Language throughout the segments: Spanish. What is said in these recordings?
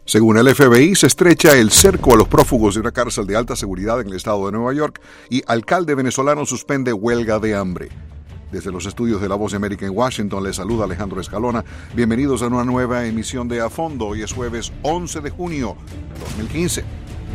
Según el FBI, se estrecha el cerco a los prófugos de una cárcel de alta seguridad en el estado de Nueva York y alcalde venezolano suspende huelga de hambre. Desde los estudios de La Voz de América en Washington, les saluda Alejandro Escalona. Bienvenidos a una nueva emisión de A Fondo. Hoy es jueves 11 de junio de 2015.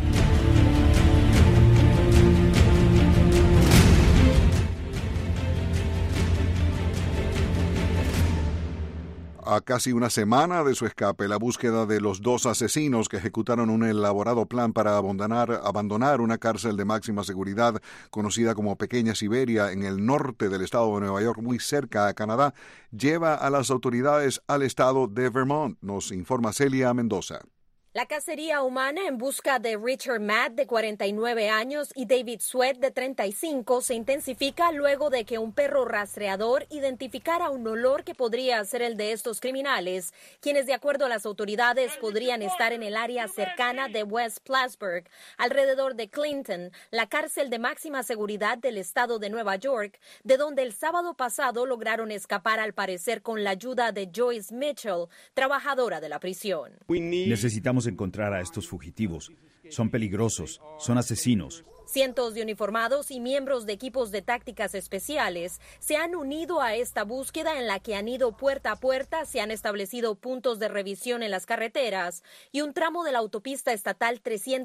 A casi una semana de su escape, la búsqueda de los dos asesinos que ejecutaron un elaborado plan para abandonar una cárcel de máxima seguridad conocida como Pequeña Siberia en el norte del estado de Nueva York, muy cerca a Canadá, lleva a las autoridades al estado de Vermont, nos informa Celia Mendoza. La cacería humana en busca de Richard Matt, de 49 años, y David Sweat, de 35, se intensifica luego de que un perro rastreador identificara un olor que podría ser el de estos criminales, quienes, de acuerdo a las autoridades, podrían estar en el área cercana de West Plattsburgh, alrededor de Clinton, la cárcel de máxima seguridad del estado de Nueva York, de donde el sábado pasado lograron escapar, al parecer, con la ayuda de Joyce Mitchell, trabajadora de la prisión. Necesitamos encontrar a estos fugitivos. Son peligrosos, son asesinos. Cientos de uniformados y miembros de equipos de tácticas especiales se han unido a esta búsqueda, en la que han ido puerta a puerta, se han establecido puntos de revisión en las carreteras y un tramo de la autopista estatal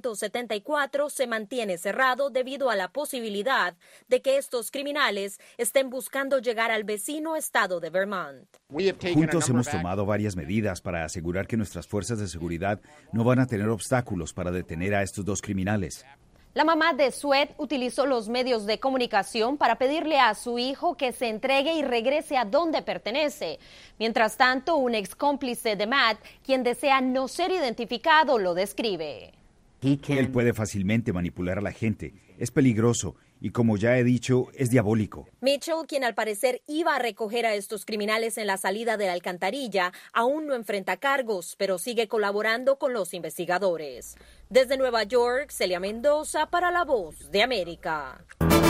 374 se mantiene cerrado debido a la posibilidad de que estos criminales estén buscando llegar al vecino estado de Vermont. Juntos hemos tomado varias medidas para asegurar que nuestras fuerzas de seguridad no van a tener obstáculos para detener a estos dos criminales. La mamá de Sweat utilizó los medios de comunicación para pedirle a su hijo que se entregue y regrese a donde pertenece. Mientras tanto, un ex cómplice de Matt, quien desea no ser identificado, lo describe. Él puede fácilmente manipular a la gente. Es peligroso y, como ya he dicho, es diabólico. Mitchell, quien al parecer iba a recoger a estos criminales en la salida de la alcantarilla, aún no enfrenta cargos, pero sigue colaborando con los investigadores. Desde Nueva York, Celia Mendoza para La Voz de América.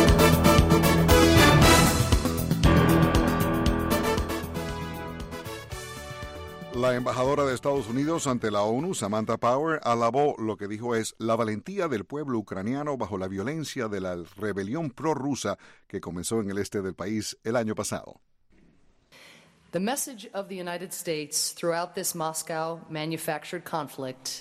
La embajadora de Estados Unidos ante la ONU, Samantha Power, alabó lo que dijo es la valentía del pueblo ucraniano bajo la violencia de la rebelión prorrusa que comenzó en el este del país el año pasado. The message of the United States throughout this Moscow manufactured conflict.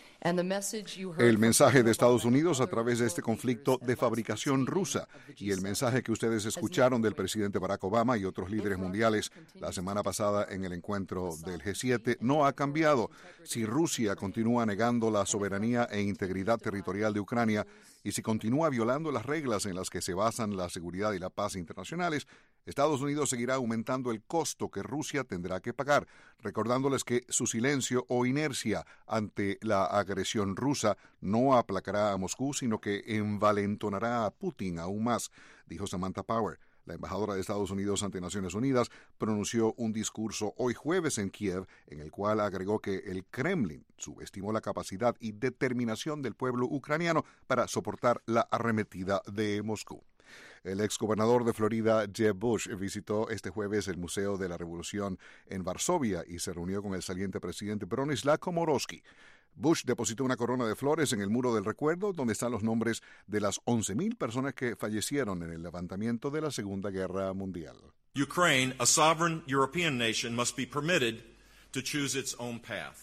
El mensaje de Estados Unidos a través de este conflicto de fabricación rusa y el mensaje que ustedes escucharon del presidente Barack Obama y otros líderes mundiales la semana pasada en el encuentro del G7 no ha cambiado. Si Rusia continúa negando la soberanía e integridad territorial de Ucrania y si continúa violando las reglas en las que se basan la seguridad y la paz internacionales, Estados Unidos seguirá aumentando el costo que Rusia tendrá que pagar, recordándoles que su silencio o inercia ante la agresión rusa no aplacará a Moscú, sino que envalentonará a Putin aún más, dijo Samantha Power. La embajadora de Estados Unidos ante Naciones Unidas pronunció un discurso hoy jueves en Kiev, en el cual agregó que el Kremlin subestimó la capacidad y determinación del pueblo ucraniano para soportar la arremetida de Moscú. El exgobernador de Florida, Jeb Bush, visitó este jueves el Museo de la Revolución en Varsovia y se reunió con el saliente presidente Bronislaw Komorowski. Bush depositó una corona de flores en el muro del recuerdo, donde están los nombres de las 11,000 personas que fallecieron en el levantamiento de la Segunda Guerra Mundial. Ukraine, a sovereign European nation, must be permitted to choose its own path.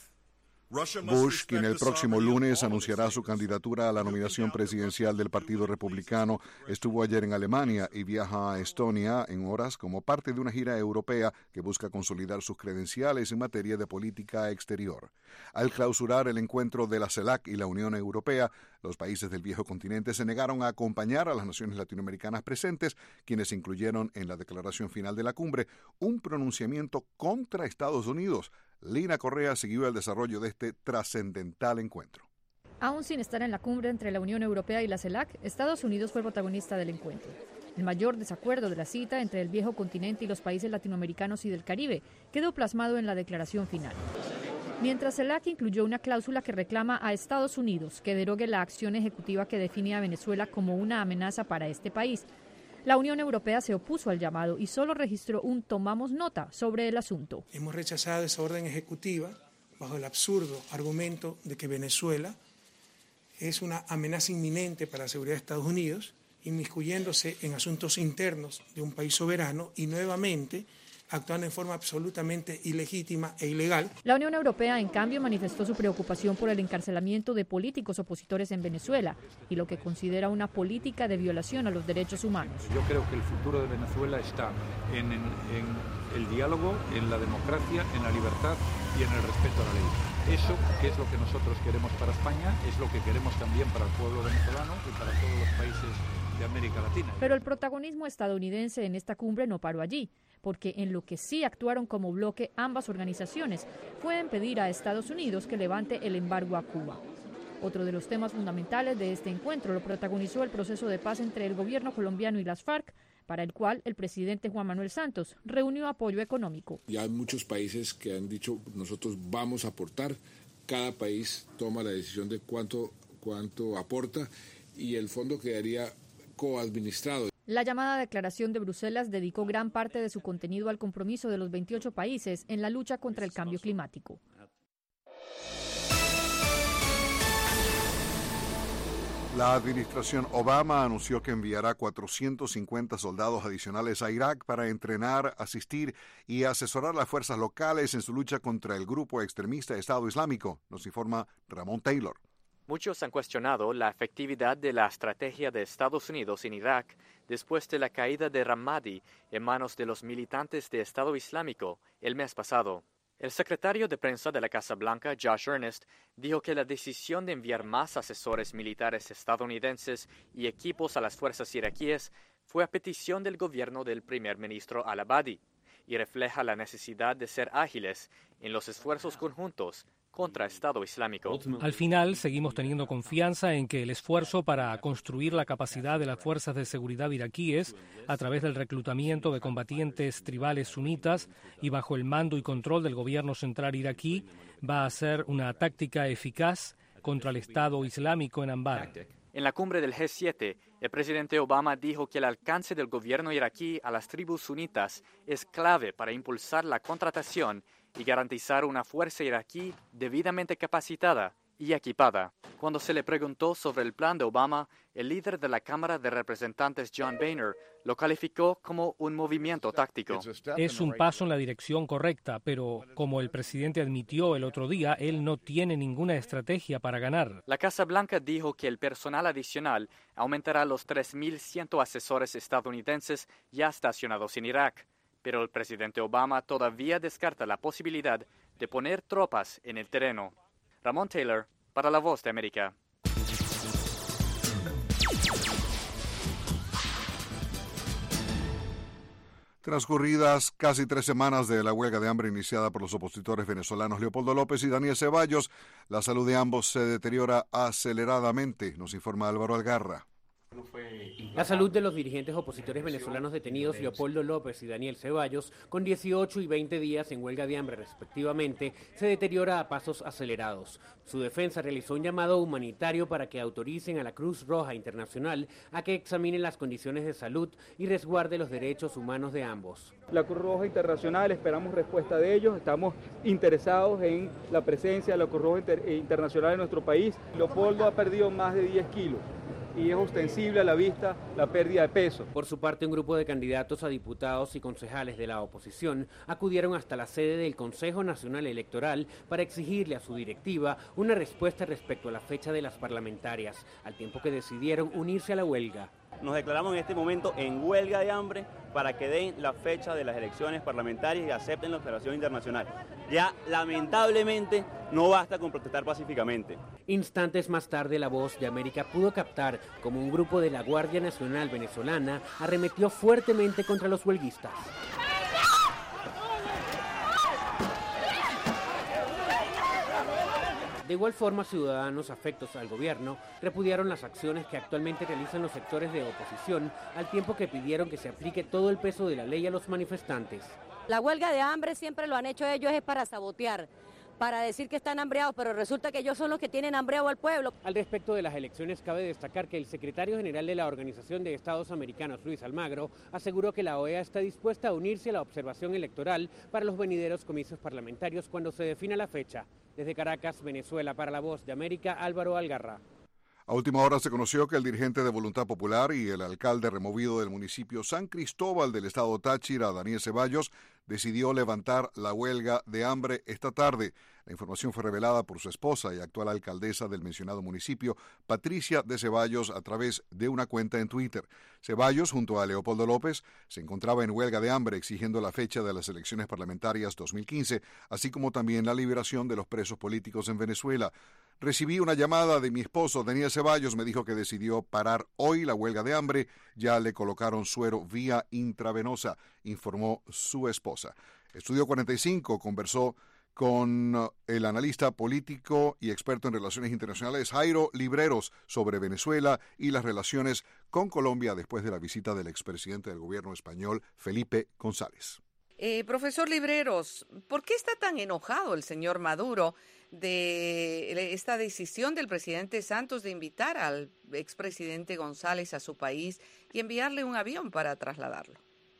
Bush, quien el próximo lunes anunciará su candidatura a la nominación presidencial del Partido Republicano, estuvo ayer en Alemania y viaja a Estonia en horas como parte de una gira europea que busca consolidar sus credenciales en materia de política exterior. Al clausurar el encuentro de la CELAC y la Unión Europea, los países del viejo continente se negaron a acompañar a las naciones latinoamericanas presentes, quienes incluyeron en la declaración final de la cumbre un pronunciamiento contra Estados Unidos. Lina Correa siguió el desarrollo de este trascendental encuentro. Aún sin estar en la cumbre entre la Unión Europea y la CELAC, Estados Unidos fue protagonista del encuentro. El mayor desacuerdo de la cita entre el viejo continente y los países latinoamericanos y del Caribe quedó plasmado en la declaración final. Mientras CELAC incluyó una cláusula que reclama a Estados Unidos que derogue la acción ejecutiva que define a Venezuela como una amenaza para este país, la Unión Europea se opuso al llamado y solo registró un tomamos nota sobre el asunto. Hemos rechazado esa orden ejecutiva bajo el absurdo argumento de que Venezuela es una amenaza inminente para la seguridad de Estados Unidos, inmiscuyéndose en asuntos internos de un país soberano y nuevamente actuando en forma absolutamente ilegítima e ilegal. La Unión Europea, en cambio, manifestó su preocupación por el encarcelamiento de políticos opositores en Venezuela y lo que considera una política de violación a los derechos humanos. Yo creo que el futuro de Venezuela está en el diálogo, en la democracia, en la libertad y en el respeto a la ley. Eso, que es lo que nosotros queremos para España, es lo que queremos también para el pueblo venezolano y para todos los países de América Latina. Pero el protagonismo estadounidense en esta cumbre no paró allí, porque en lo que sí actuaron como bloque ambas organizaciones fue en pedir a Estados Unidos que levante el embargo a Cuba. Otro de los temas fundamentales de este encuentro lo protagonizó el proceso de paz entre el gobierno colombiano y las FARC, para el cual el presidente Juan Manuel Santos reunió apoyo económico. Ya hay muchos países que han dicho nosotros vamos a aportar, cada país toma la decisión de cuánto aporta y el fondo quedaría coadministrado. La llamada declaración de Bruselas dedicó gran parte de su contenido al compromiso de los 28 países en la lucha contra el cambio climático. La administración Obama anunció que enviará 450 soldados adicionales a Irak para entrenar, asistir y asesorar a las fuerzas locales en su lucha contra el grupo extremista Estado Islámico, nos informa Ramón Taylor. Muchos han cuestionado la efectividad de la estrategia de Estados Unidos en Irak después de la caída de Ramadi en manos de los militantes de Estado Islámico el mes pasado. El secretario de prensa de la Casa Blanca, Josh Earnest, dijo que la decisión de enviar más asesores militares estadounidenses y equipos a las fuerzas iraquíes fue a petición del gobierno del primer ministro al-Abadi y refleja la necesidad de ser ágiles en los esfuerzos conjuntos contra Estado Islámico. Al final, seguimos teniendo confianza en que el esfuerzo para construir la capacidad de las fuerzas de seguridad iraquíes a través del reclutamiento de combatientes tribales sunitas y bajo el mando y control del gobierno central iraquí va a ser una táctica eficaz contra el Estado Islámico en Anbar. En la cumbre del G7, el presidente Obama dijo que el alcance del gobierno iraquí a las tribus sunitas es clave para impulsar la contratación y garantizar una fuerza iraquí debidamente capacitada y equipada. Cuando se le preguntó sobre el plan de Obama, el líder de la Cámara de Representantes, John Boehner, lo calificó como un movimiento táctico. Es un paso en la dirección correcta, pero como el presidente admitió el otro día, él no tiene ninguna estrategia para ganar. La Casa Blanca dijo que el personal adicional aumentará los 3.100 asesores estadounidenses ya estacionados en Irak. Pero el presidente Obama todavía descarta la posibilidad de poner tropas en el terreno. Ramón Taylor, para La Voz de América. Transcurridas casi 3 semanas de la huelga de hambre iniciada por los opositores venezolanos Leopoldo López y Daniel Ceballos, la salud de ambos se deteriora aceleradamente, nos informa Álvaro Algarra. La salud de los dirigentes opositores venezolanos detenidos Leopoldo López y Daniel Ceballos, con 18 y 20 días en huelga de hambre respectivamente, se deteriora a pasos acelerados. Su defensa realizó un llamado humanitario para que autoricen a la Cruz Roja Internacional a que examine las condiciones de salud y resguarde los derechos humanos de ambos. La Cruz Roja Internacional, esperamos respuesta de ellos, estamos interesados en la presencia de la Cruz Roja Internacional en nuestro país. Leopoldo ha perdido más de 10 kilos. Y es ostensible a la vista la pérdida de peso. Por su parte, un grupo de candidatos a diputados y concejales de la oposición acudieron hasta la sede del Consejo Nacional Electoral para exigirle a su directiva una respuesta respecto a la fecha de las parlamentarias, al tiempo que decidieron unirse a la huelga. Nos declaramos en este momento en huelga de hambre para que den la fecha de las elecciones parlamentarias y acepten la observación internacional. Ya lamentablemente no basta con protestar pacíficamente. Instantes más tarde, La Voz de América pudo captar cómo un grupo de la Guardia Nacional venezolana arremetió fuertemente contra los huelguistas. De igual forma, ciudadanos afectos al gobierno repudiaron las acciones que actualmente realizan los sectores de oposición, al tiempo que pidieron que se aplique todo el peso de la ley a los manifestantes. La huelga de hambre siempre lo han hecho ellos es para sabotear, para decir que están hambreados, pero resulta que ellos son los que tienen hambreado al pueblo. Al respecto de las elecciones, cabe destacar que el secretario general de la Organización de Estados Americanos, Luis Almagro, aseguró que la OEA está dispuesta a unirse a la observación electoral para los venideros comicios parlamentarios cuando se defina la fecha. Desde Caracas, Venezuela, para La Voz de América, Álvaro Algarra. A última hora se conoció que el dirigente de Voluntad Popular y el alcalde removido del municipio San Cristóbal del estado Táchira, Daniel Ceballos, decidió levantar la huelga de hambre esta tarde. La información fue revelada por su esposa y actual alcaldesa del mencionado municipio, Patricia de Ceballos, a través de una cuenta en Twitter. Ceballos, junto a Leopoldo López, se encontraba en huelga de hambre exigiendo la fecha de las elecciones parlamentarias 2015, así como también la liberación de los presos políticos en Venezuela. Recibí una llamada de mi esposo, Daniel Ceballos, me dijo que decidió parar hoy la huelga de hambre. Ya le colocaron suero vía intravenosa, informó su esposa. Estudio 45 conversó con el analista político y experto en relaciones internacionales Jairo Libreros sobre Venezuela y las relaciones con Colombia después de la visita del expresidente del gobierno español, Felipe González. Profesor Libreros, ¿por qué está tan enojado el señor Maduro de esta decisión del presidente Santos de invitar al expresidente González a su país y enviarle un avión para trasladarlo?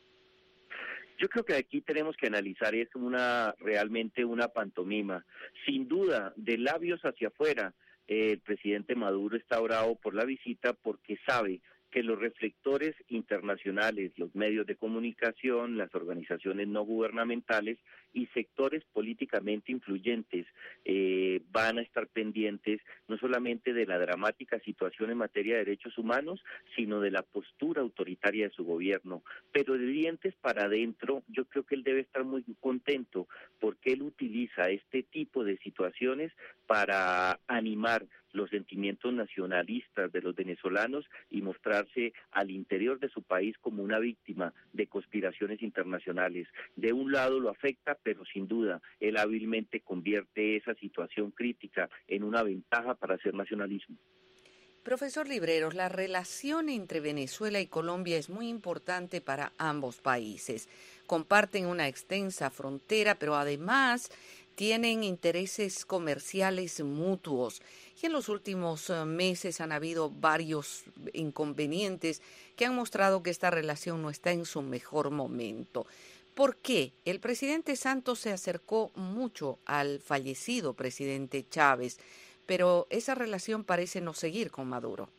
Yo creo que aquí tenemos que analizar es realmente una pantomima. Sin duda, de labios hacia afuera, el presidente Maduro está bravo por la visita porque sabe que los reflectores internacionales, los medios de comunicación, las organizaciones no gubernamentales y sectores políticamente influyentes van a estar pendientes no solamente de la dramática situación en materia de derechos humanos, sino de la postura autoritaria de su gobierno. Pero de dientes para adentro, yo creo que él debe estar muy contento porque él utiliza este tipo de situaciones para animar los sentimientos nacionalistas de los venezolanos y mostrarse al interior de su país como una víctima de conspiraciones internacionales. De un lado lo afecta, pero sin duda él hábilmente convierte esa situación crítica en una ventaja para hacer nacionalismo. Profesor Libreros, la relación entre Venezuela y Colombia es muy importante para ambos países. Comparten una extensa frontera, pero además tienen intereses comerciales mutuos. Y en los últimos meses han habido varios inconvenientes que han mostrado que esta relación no está en su mejor momento. ¿Por qué? El presidente Santos se acercó mucho al fallecido presidente Chávez, pero esa relación parece no seguir con Maduro.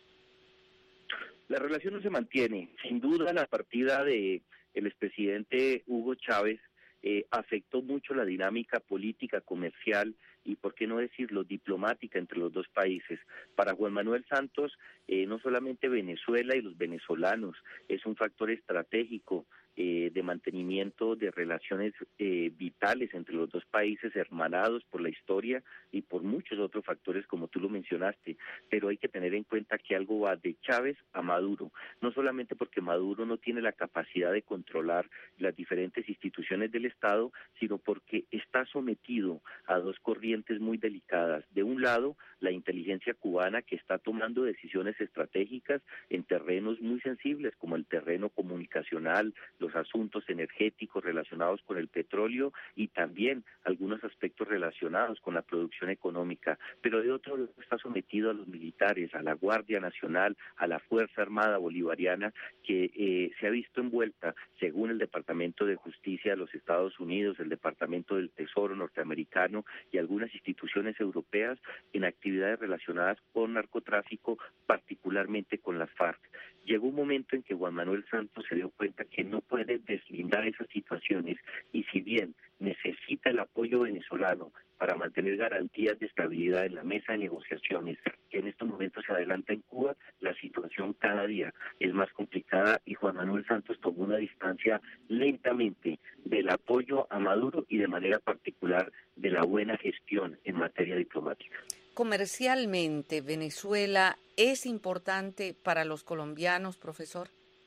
La relación no se mantiene. Sin duda, la partida del expresidente Hugo Chávez afectó mucho la dinámica política, comercial y, por qué no decirlo, diplomática entre los dos países. Para Juan Manuel Santos, no solamente Venezuela y los venezolanos es un factor estratégico de mantenimiento de relaciones vitales entre los dos países, hermanados por la historia y por muchos otros factores como tú lo mencionaste, pero hay que tener en cuenta que algo va de Chávez a Maduro, no solamente porque Maduro no tiene la capacidad de controlar las diferentes instituciones del Estado, sino porque está sometido a dos corrientes muy delicadas. De un lado, la inteligencia cubana, que está tomando decisiones estratégicas en terrenos muy sensibles como el terreno comunicacional, los asuntos energéticos relacionados con el petróleo y también algunos aspectos relacionados con la producción económica, pero de otro lado está sometido a los militares, a la Guardia Nacional, a la Fuerza Armada Bolivariana, que se ha visto envuelta, según el Departamento de Justicia de los Estados Unidos, el Departamento del Tesoro norteamericano y algunas instituciones europeas, en actividades relacionadas con narcotráfico, particularmente con las FARC. Llegó un momento en que Juan Manuel Santos se dio cuenta que no puede deslindar esas situaciones y, si bien necesita el apoyo venezolano para mantener garantías de estabilidad en la mesa de negociaciones que en estos momentos se adelanta en Cuba, la situación cada día es más complicada y Juan Manuel Santos tomó una distancia lentamente del apoyo a Maduro y de manera particular de la buena gestión en materia diplomática. Comercialmente, ¿Venezuela es importante para los colombianos, profesor?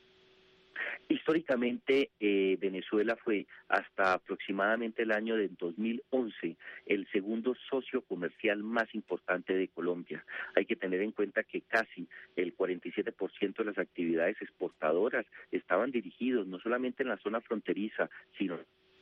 Históricamente, Venezuela fue hasta aproximadamente el año del 2011 el segundo socio comercial más importante de Colombia. Hay que tener en cuenta que casi el 47% de las actividades exportadoras estaban dirigidos no solamente en la zona fronteriza, sino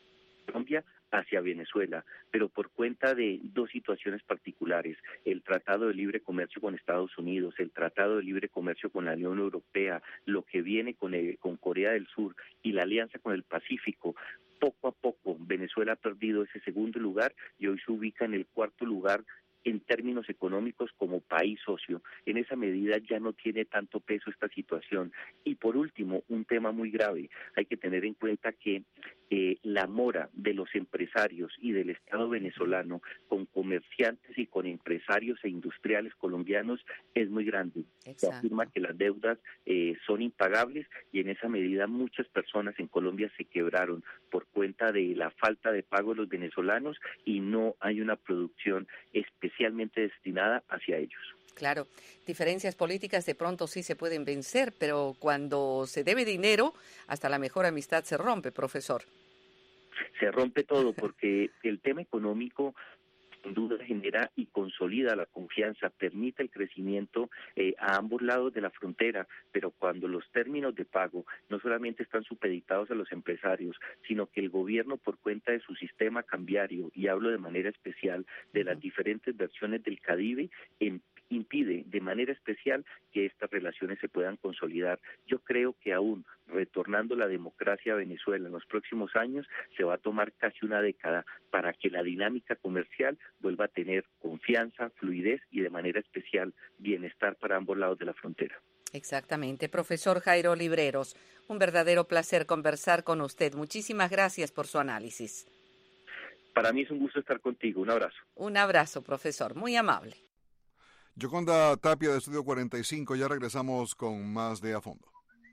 Colombia hacia Venezuela, pero por cuenta de dos situaciones particulares, el Tratado de Libre Comercio con Estados Unidos, el Tratado de Libre Comercio con la Unión Europea, lo que viene con Corea del Sur y la alianza con el Pacífico. Poco a poco Venezuela ha perdido ese segundo lugar y hoy se ubica en el cuarto lugar en términos económicos como país socio. En esa medida ya no tiene tanto peso esta situación. Y por último, un tema muy grave, hay que tener en cuenta que la mora de los empresarios y del Estado venezolano con comerciantes y con empresarios e industriales colombianos es muy grande. Se afirma que las deudas son impagables y en esa medida muchas personas en Colombia se quebraron por cuenta de la falta de pago de los venezolanos y no hay una producción especialmente destinada hacia ellos. Claro, diferencias políticas de pronto sí se pueden vencer, pero cuando se debe dinero, hasta la mejor amistad se rompe, profesor. Se rompe todo porque el tema económico sin duda genera y consolida la confianza, permite el crecimiento a ambos lados de la frontera, pero cuando los términos de pago no solamente están supeditados a los empresarios, sino que el gobierno por cuenta de su sistema cambiario, y hablo de manera especial de las diferentes versiones del CADIVE, impide de manera especial que estas relaciones se puedan consolidar. Yo creo que aún retornando la democracia a Venezuela en los próximos años se va a tomar casi una década para que la dinámica comercial vuelva a tener confianza, fluidez y de manera especial bienestar para ambos lados de la frontera. Exactamente. Profesor Jairo Libreros, un verdadero placer conversar con usted. Muchísimas gracias por su análisis. Para mí es un gusto estar contigo. Un abrazo. Un abrazo, profesor. Muy amable. Yoconda Tapia de Estudio 45, ya regresamos con más de A Fondo.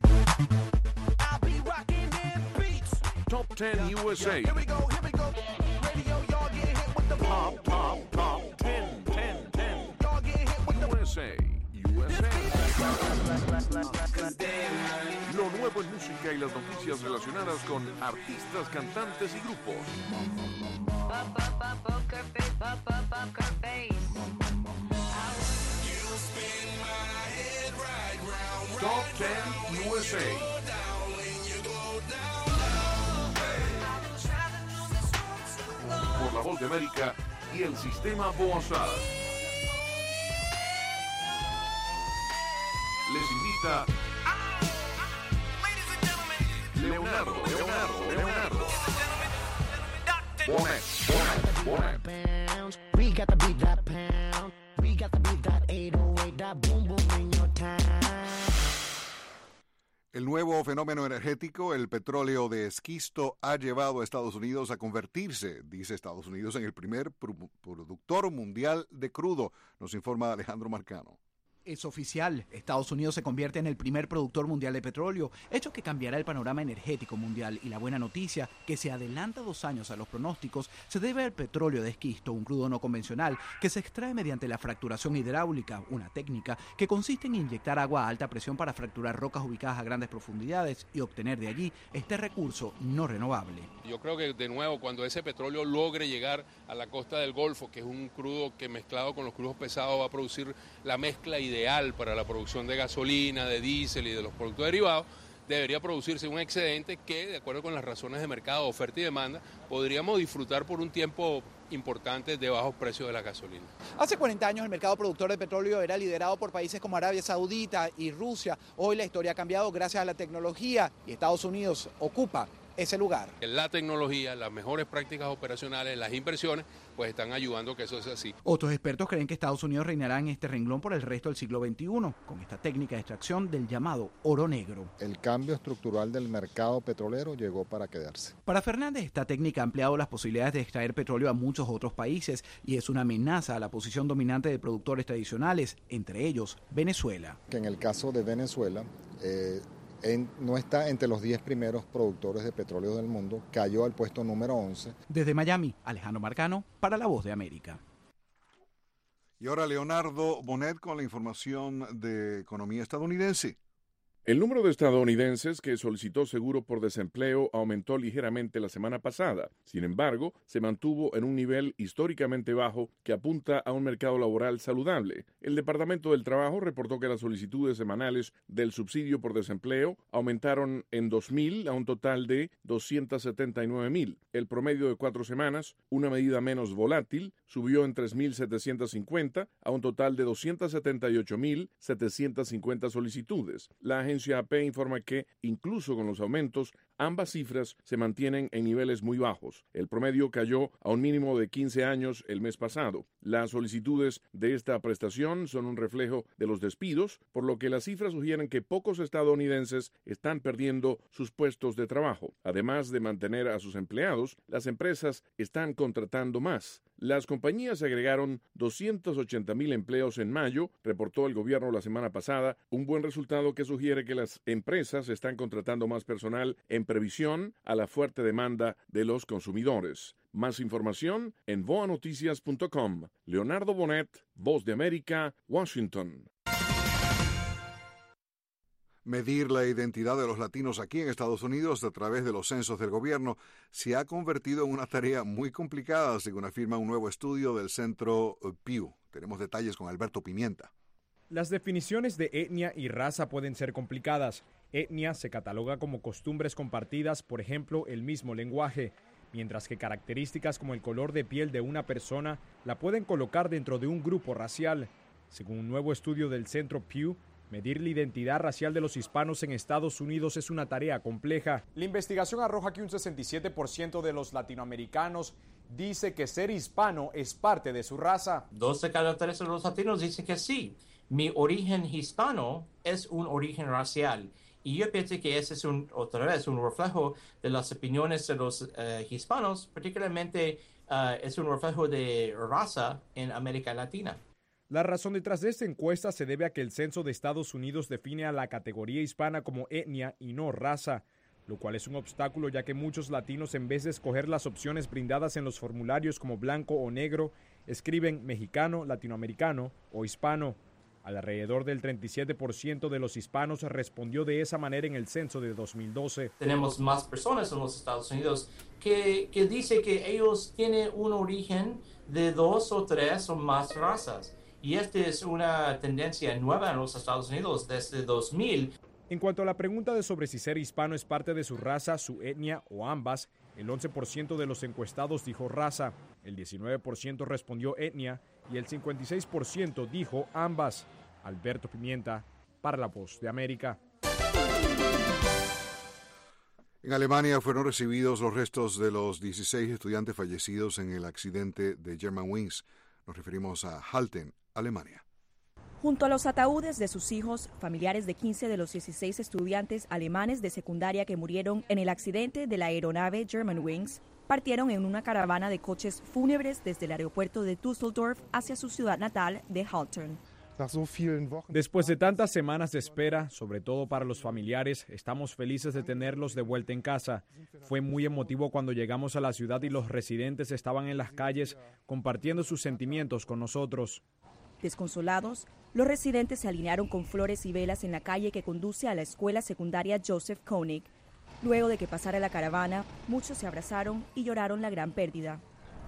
Top 10 USA. Top 10 USA. Lo nuevo en música y las noticias relacionadas con artistas, cantantes y grupos. Top 10 USA. Por la Voz de América y el Sistema Bozal. Les invita Leonardo. We got the beat that pound. We got the beat that 808, that boom boom in your town. El nuevo fenómeno energético, el petróleo de esquisto, ha llevado a Estados Unidos a convertirse, dice Estados Unidos, en el primer productor mundial de crudo, nos informa Alejandro Marcano. Es oficial, Estados Unidos se convierte en el primer productor mundial de petróleo, hecho que cambiará el panorama energético mundial, y la buena noticia, que se adelanta 2 años a los pronósticos, se debe al petróleo de esquisto, un crudo no convencional que se extrae mediante la fracturación hidráulica, una técnica que consiste en inyectar agua a alta presión para fracturar rocas ubicadas a grandes profundidades y obtener de allí este recurso no renovable. Yo creo que de nuevo cuando ese petróleo logre llegar a la costa del Golfo, que es un crudo que mezclado con los crudos pesados va a producir la mezcla ideal para la producción de gasolina, de diésel y de los productos derivados, debería producirse un excedente que, de acuerdo con las razones de mercado, oferta y demanda, podríamos disfrutar por un tiempo importante de bajos precios de la gasolina. Hace 40 años el mercado productor de petróleo era liderado por países como Arabia Saudita y Rusia. Hoy la historia ha cambiado gracias a la tecnología y Estados Unidos ocupa ese lugar. La tecnología, las mejores prácticas operacionales, las inversiones, pues están ayudando a que eso sea así. Otros expertos creen que Estados Unidos reinará en este renglón por el resto del siglo XXI, con esta técnica de extracción del llamado oro negro. El cambio estructural del mercado petrolero llegó para quedarse. Para Fernández, esta técnica ha ampliado las posibilidades de extraer petróleo a muchos otros países y es una amenaza a la posición dominante de productores tradicionales, entre ellos Venezuela. Que en el caso de Venezuela, no está entre los 10 primeros productores de petróleo del mundo, cayó al puesto número 11. Desde Miami, Alejandro Marcano, para La Voz de América. Y ahora Leonardo Bonet con la información de economía estadounidense. El número de estadounidenses que solicitó seguro por desempleo aumentó ligeramente la semana pasada. Sin embargo, se mantuvo en un nivel históricamente bajo que apunta a un mercado laboral saludable. El Departamento del Trabajo reportó que las solicitudes semanales del subsidio por desempleo aumentaron en 2,000 a un total de 279,000. El promedio de 4 semanas, una medida menos volátil, subió en 3,750 a un total de 278,750 solicitudes. La agencia AP informa que, incluso con los aumentos, ambas cifras se mantienen en niveles muy bajos. El promedio cayó a un mínimo de 15 años el mes pasado. Las solicitudes de esta prestación son un reflejo de los despidos, por lo que las cifras sugieren que pocos estadounidenses están perdiendo sus puestos de trabajo. Además de mantener a sus empleados, las empresas están contratando más. Las compañías agregaron 280,000 empleos en mayo, reportó el gobierno la semana pasada, un buen resultado que sugiere que las empresas están contratando más personal en previsión a la fuerte demanda de los consumidores. Más información en voanoticias.com. Leonardo Bonet, Voz de América, Washington. Medir la identidad de los latinos aquí en Estados Unidos a través de los censos del gobierno se ha convertido en una tarea muy complicada, según afirma un nuevo estudio del Centro Pew. Tenemos detalles con Alberto Pimienta. Las definiciones de etnia y raza pueden ser complicadas. Etnia se cataloga como costumbres compartidas, por ejemplo, el mismo lenguaje, mientras que características como el color de piel de una persona la pueden colocar dentro de un grupo racial. Según un nuevo estudio del Centro Pew, medir la identidad racial de los hispanos en Estados Unidos es una tarea compleja. La investigación arroja que un 67% de los latinoamericanos dice que ser hispano es parte de su raza. 2 de cada 3 de los latinos dicen que sí. Mi origen hispano es un origen racial. Y yo pienso que ese es otra vez un reflejo de las opiniones de los hispanos, particularmente es un reflejo de raza en América Latina. La razón detrás de esta encuesta se debe a que el censo de Estados Unidos define a la categoría hispana como etnia y no raza, lo cual es un obstáculo ya que muchos latinos, en vez de escoger las opciones brindadas en los formularios como blanco o negro, escriben mexicano, latinoamericano o hispano. Alrededor del 37% de los hispanos respondió de esa manera en el censo de 2012. Tenemos más personas en los Estados Unidos que dicen que ellos tienen un origen de 2 o 3 o más razas. Y esta es una tendencia nueva en los Estados Unidos desde 2000. En cuanto a la pregunta de sobre si ser hispano es parte de su raza, su etnia o ambas, el 11% de los encuestados dijo raza, el 19% respondió etnia y el 56% dijo ambas. Alberto Pimienta, para La Voz de América. En Alemania fueron recibidos los restos de los 16 estudiantes fallecidos en el accidente de Germanwings. Nos referimos a Halten, Alemania. Junto a los ataúdes de sus hijos, familiares de 15 de los 16 estudiantes alemanes de secundaria que murieron en el accidente de la aeronave Germanwings, partieron en una caravana de coches fúnebres desde el aeropuerto de Düsseldorf hacia su ciudad natal de Haltern. Después de tantas semanas de espera, sobre todo para los familiares, estamos felices de tenerlos de vuelta en casa. Fue muy emotivo cuando llegamos a la ciudad y los residentes estaban en las calles compartiendo sus sentimientos con nosotros. Desconsolados, los residentes se alinearon con flores y velas en la calle que conduce a la escuela secundaria Joseph Koenig. Luego de que pasara la caravana, muchos se abrazaron y lloraron la gran pérdida.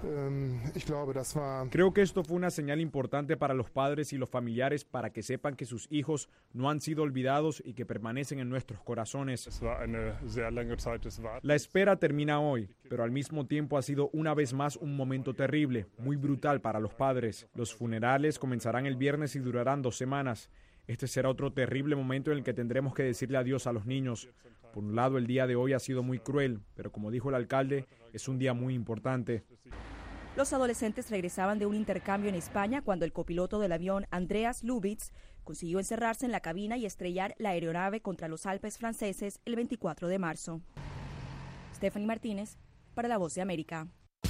Creo que esto fue una señal importante para los padres y los familiares para que sepan que sus hijos no han sido olvidados y que permanecen en nuestros corazones. La espera termina hoy, pero al mismo tiempo ha sido una vez más un momento terrible, muy brutal para los padres. Los funerales comenzarán el viernes y durarán 2 semanas. Este será otro terrible momento en el que tendremos que decirle adiós a los niños. Por un lado, el día de hoy ha sido muy cruel, pero como dijo el alcalde, es un día muy importante. Los adolescentes regresaban de un intercambio en España cuando el copiloto del avión Andreas Lubitz consiguió encerrarse en la cabina y estrellar la aeronave contra los Alpes franceses el 24 de marzo. Stephanie Martínez, para La Voz de América.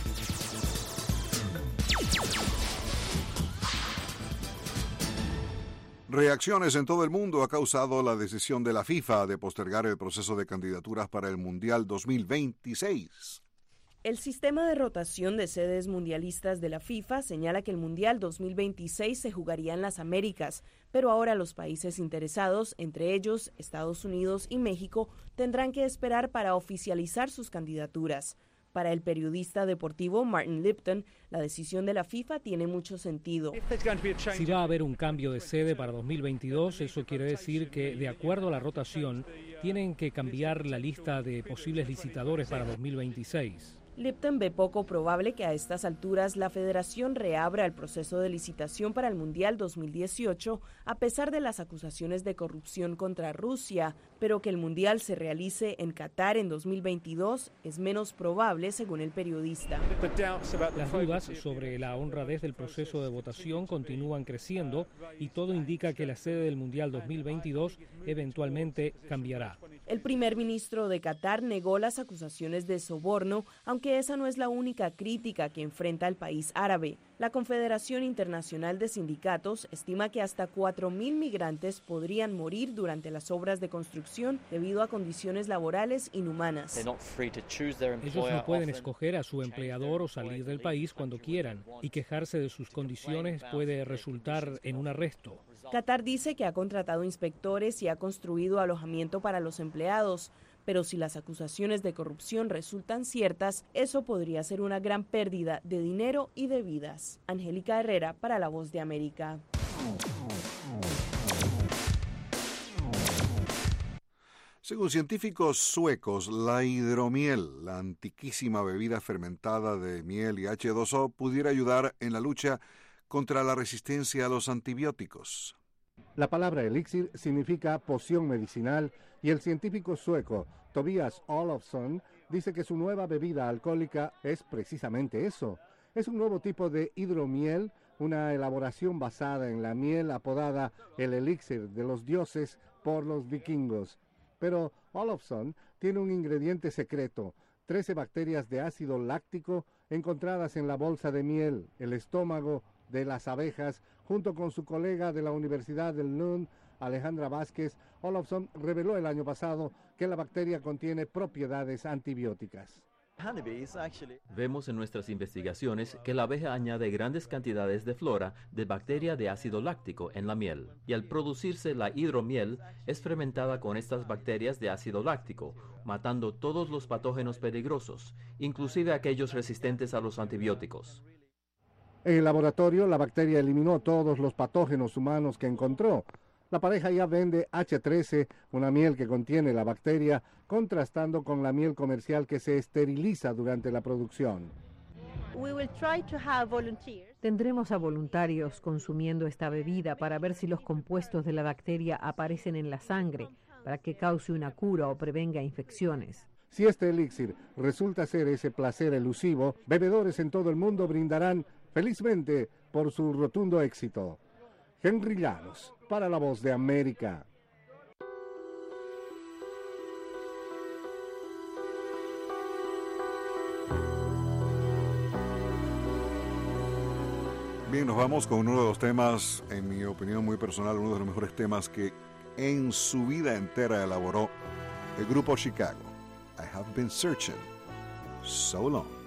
Reacciones en todo el mundo ha causado la decisión de la FIFA de postergar el proceso de candidaturas para el Mundial 2026. El sistema de rotación de sedes mundialistas de la FIFA señala que el Mundial 2026 se jugaría en las Américas, pero ahora los países interesados, entre ellos Estados Unidos y México, tendrán que esperar para oficializar sus candidaturas. Para el periodista deportivo Martin Lipton, la decisión de la FIFA tiene mucho sentido. Si va a haber un cambio de sede para 2022, eso quiere decir que, de acuerdo a la rotación, tienen que cambiar la lista de posibles licitadores para 2026. Lipton ve poco probable que a estas alturas la federación reabra el proceso de licitación para el Mundial 2018, a pesar de las acusaciones de corrupción contra Rusia, pero que el Mundial se realice en Qatar en 2022 es menos probable, según el periodista. Las dudas sobre la honradez del proceso de votación continúan creciendo y todo indica que la sede del Mundial 2022 eventualmente cambiará. El primer ministro de Qatar negó las acusaciones de soborno, aunque esa no es la única crítica que enfrenta el país árabe. La Confederación Internacional de Sindicatos estima que hasta 4.000 migrantes podrían morir durante las obras de construcción debido a condiciones laborales inhumanas. Ellos no pueden escoger a su empleador o salir del país cuando quieran, y quejarse de sus condiciones puede resultar en un arresto. Qatar dice que ha contratado inspectores y ha construido alojamiento para los empleados, pero si las acusaciones de corrupción resultan ciertas, eso podría ser una gran pérdida de dinero y de vidas. Angélica Herrera, para La Voz de América. Según científicos suecos, la hidromiel, la antiquísima bebida fermentada de miel y H2O, pudiera ayudar en la lucha contra la resistencia a los antibióticos. La palabra elixir significa poción medicinal y el científico sueco Tobias Olofsson dice que su nueva bebida alcohólica es precisamente eso. Es un nuevo tipo de hidromiel, una elaboración basada en la miel apodada el elixir de los dioses por los vikingos. Pero Olofsson tiene un ingrediente secreto, 13 bacterias de ácido láctico encontradas en la bolsa de miel, el estómago de las abejas. Junto con su colega de la Universidad del Lund, Alejandra Vázquez, Olofsson reveló el año pasado que la bacteria contiene propiedades antibióticas. Vemos en nuestras investigaciones que la abeja añade grandes cantidades de flora de bacteria de ácido láctico en la miel, y al producirse la hidromiel es fermentada con estas bacterias de ácido láctico, matando todos los patógenos peligrosos, inclusive aquellos resistentes a los antibióticos. En el laboratorio, la bacteria eliminó todos los patógenos humanos que encontró. La pareja ya vende H13, una miel que contiene la bacteria, contrastando con la miel comercial que se esteriliza durante la producción. Tendremos a voluntarios consumiendo esta bebida para ver si los compuestos de la bacteria aparecen en la sangre, para que cause una cura o prevenga infecciones. Si este elixir resulta ser ese placer elusivo, bebedores en todo el mundo brindarán felizmente por su rotundo éxito. Henry Llanos, para La Voz de América. Bien, nos vamos con uno de los temas, en mi opinión muy personal, uno de los mejores temas que en su vida entera elaboró el grupo Chicago. I have been searching so long.